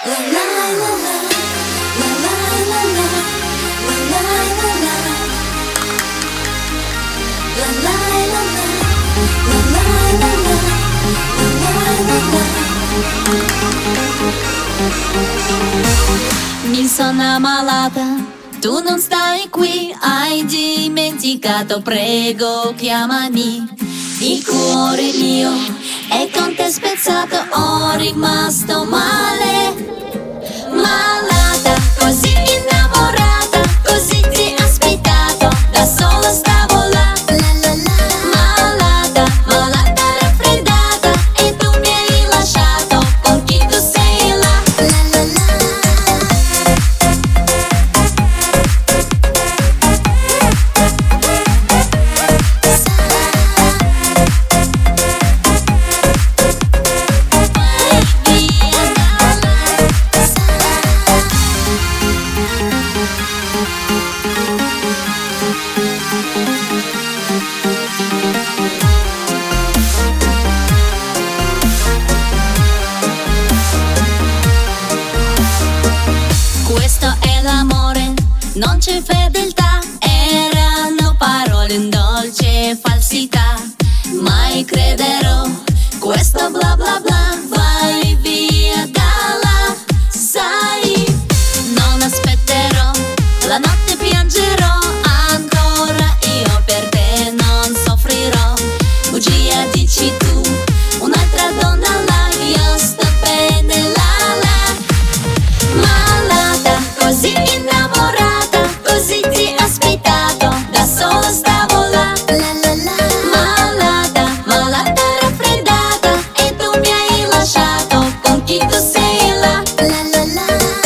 Mi sono ammalata, tu non stai qui, hai dimenticato, prego chiamami. Il cuore mio è con te spezzato, ho rimasto male. Malata, così innamorata, così ti aspettato, da sola stavo là. Malata, malata raffreddata, e tu mi hai lasciato, con chi tu sei là. Questo è l'amore, non c'è fedeltà, erano parole in dolce falsità. Mai crederò, questo bla bla bla, vai via da là. Sai, non aspetterò, la notte piangerò ancora, io per te non soffrirò. Bugia dici tu, un'altra donna là, io sto bene là là. Malata, così innamorata, così ti aspettato, da sola stavo là. Malata, malata raffreddata, e tu mi hai lasciato, con chi tu sei là.